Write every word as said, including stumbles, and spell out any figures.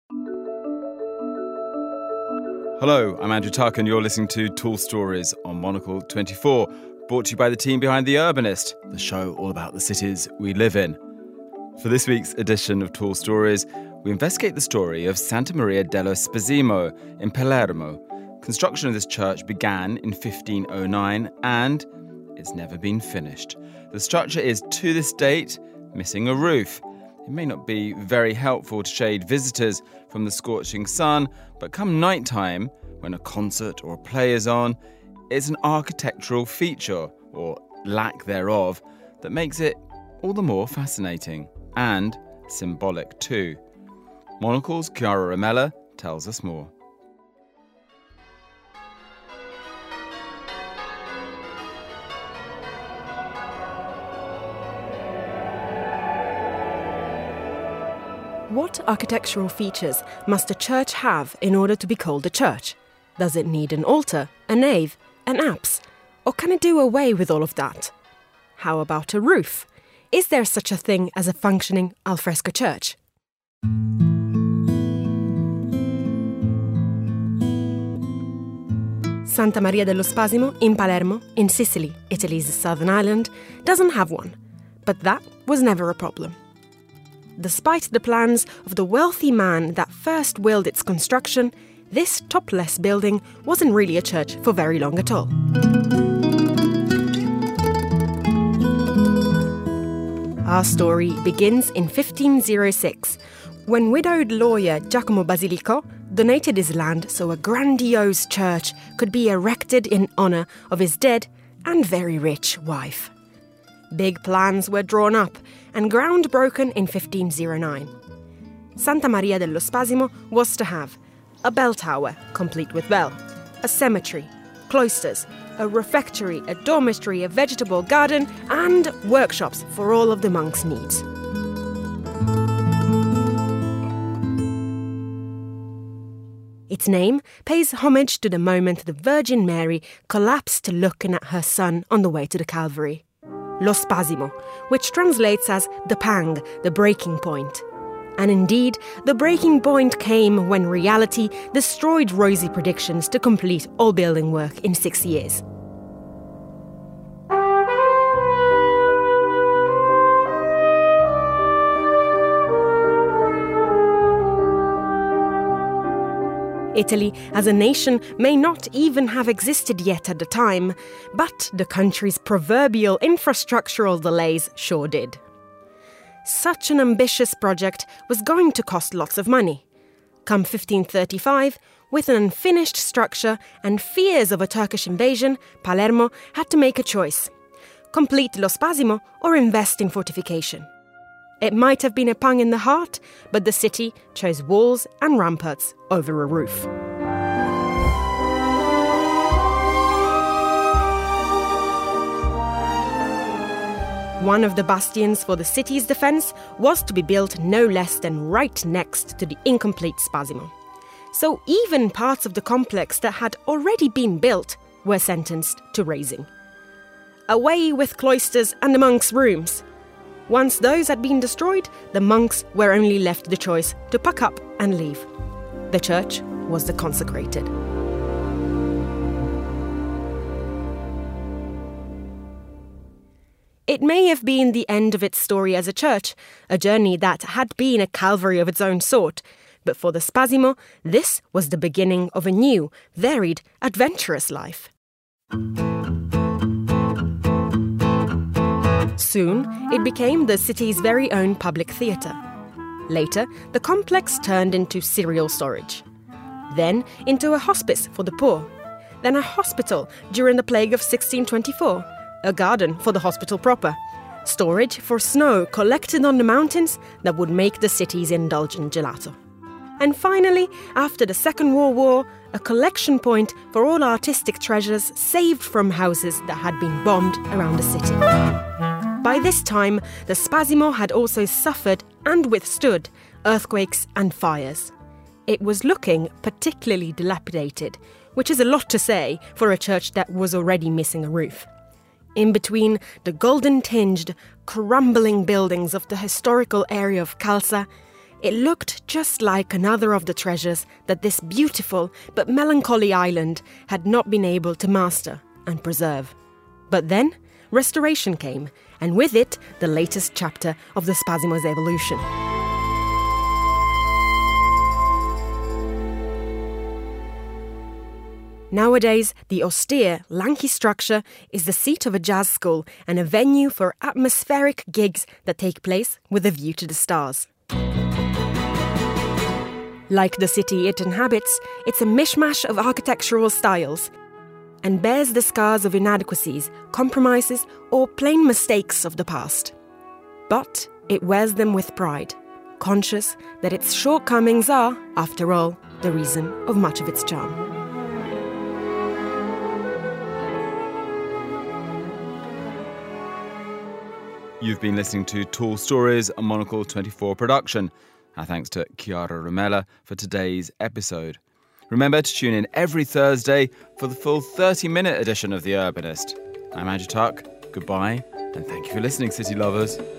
Hello, I'm Andrew Tuck and you're listening to Tall Stories on Monocle twenty-four, brought to you by the team behind The Urbanist, the show all about the cities we live in. For this week's edition of Tall Stories, we investigate the story of Santa Maria dello Spasimo in Palermo. Construction of this church began in fifteen oh nine and it's never been finished. The structure is, to this date, missing a roof. It may not be very helpful to shade visitors from the scorching sun, but come night time, when a concert or a play is on, it's an architectural feature, or lack thereof, that makes it all the more fascinating, and symbolic too. Monocle's Chiara Ramella tells us more. What architectural features must a church have in order to be called a church? Does it need an altar, a nave, an apse? Or can it do away with all of that? How about a roof? Is there such a thing as a functioning alfresco church? Santa Maria dello Spasimo in Palermo, in Sicily, Italy's southern island, doesn't have one. But that was never a problem. Despite the plans of the wealthy man that first willed its construction, this topless building wasn't really a church for very long at all. Our story begins in fifteen oh six, when widowed lawyer Giacomo Basilico donated his land so a grandiose church could be erected in honour of his dead and very rich wife. Big plans were drawn up and ground broken in fifteen oh nine. Santa Maria dello Spasimo was to have a bell tower, complete with bell, a cemetery, cloisters, a refectory, a dormitory, a vegetable garden, and workshops for all of the monks' needs. Its name pays homage to the moment the Virgin Mary collapsed looking at her son on the way to the Calvary. Lo Spasimo, which translates as the pang, the breaking point. And indeed, the breaking point came when reality destroyed rosy predictions to complete all building work in six years. Italy as a nation may not even have existed yet at the time, but the country's proverbial infrastructural delays sure did. Such an ambitious project was going to cost lots of money. Come fifteen thirty-five, with an unfinished structure and fears of a Turkish invasion, Palermo had to make a choice: complete Lo Spasimo or invest in fortification. It might have been a pang in the heart, but the city chose walls and ramparts over a roof. One of the bastions for the city's defence was to be built no less than right next to the incomplete Spasimo. So even parts of the complex that had already been built were sentenced to razing. Away with cloisters and the monks' rooms. Once those had been destroyed, the monks were only left the choice to pack up and leave. The church was the consecrated. It may have been the end of its story as a church, a journey that had been a Calvary of its own sort, but for the Spasimo, this was the beginning of a new, varied, adventurous life. Soon, it became the city's very own public theatre. Later, the complex turned into cereal storage. Then, into a hospice for the poor. Then a hospital during the plague of sixteen twenty-four. A garden for the hospital proper. Storage for snow collected on the mountains that would make the city's indulgent gelato. And finally, after the Second World War, a collection point for all artistic treasures saved from houses that had been bombed around the city. By this time, the Spasimo had also suffered and withstood earthquakes and fires. It was looking particularly dilapidated, which is a lot to say for a church that was already missing a roof. In between the golden-tinged, crumbling buildings of the historical area of Calza, It looked just like another of the treasures that this beautiful but melancholy island had not been able to master and preserve. But then, restoration came, and with it, the latest chapter of the Spasimo's evolution. Nowadays, the austere, lanky structure is the seat of a jazz school and a venue for atmospheric gigs that take place with a view to the stars. Like the city it inhabits, it's a mishmash of architectural styles and bears the scars of inadequacies, compromises, or plain mistakes of the past. But it wears them with pride, conscious that its shortcomings are, after all, the reason of much of its charm. You've been listening to Tall Stories, a Monocle twenty-four production. Our thanks to Chiara Romella for today's episode. Remember to tune in every Thursday for the full thirty-minute edition of The Urbanist. I'm Andrew Tuck. Goodbye, and thank you for listening, city lovers.